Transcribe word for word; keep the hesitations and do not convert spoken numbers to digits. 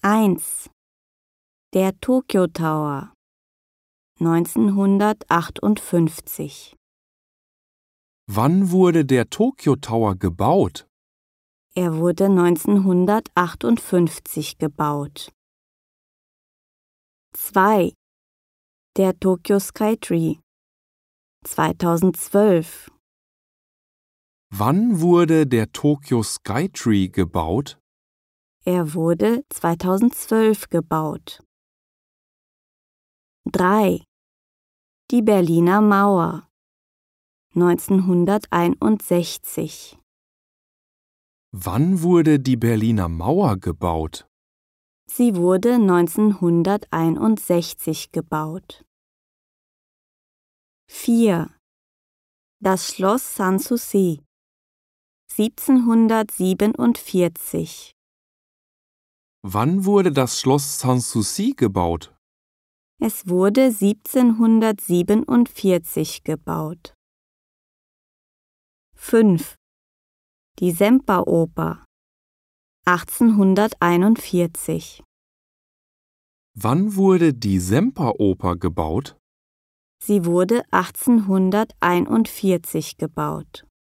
eins. Der Tokyo Tower neunzehnhundertachtundfünfzig. Wann wurde der Tokyo Tower gebaut? Er wurde neunzehnhundertachtundfünfzig gebaut. zwei. Der Tokyo Skytree zweitausendzwölf. Wann wurde der Tokyo Skytree gebaut? Er wurde zweitausendzwölf gebaut. drei. Die Berliner Mauer neunzehnhunderteinundsechzig. Wann wurde die Berliner Mauer gebaut? Sie wurde neunzehnhunderteinundsechzig gebaut. vier. Das Schloss Sanssouci siebzehnhundertsiebenundvierzig. Wann wurde das Schloss Sanssouci gebaut? Es wurde siebzehnhundertsiebenundvierzig gebaut. fünf. Die Semperoper achtzehnhunderteinundvierzig. Wann wurde die Semperoper gebaut? Sie wurde achtzehnhunderteinundvierzig gebaut.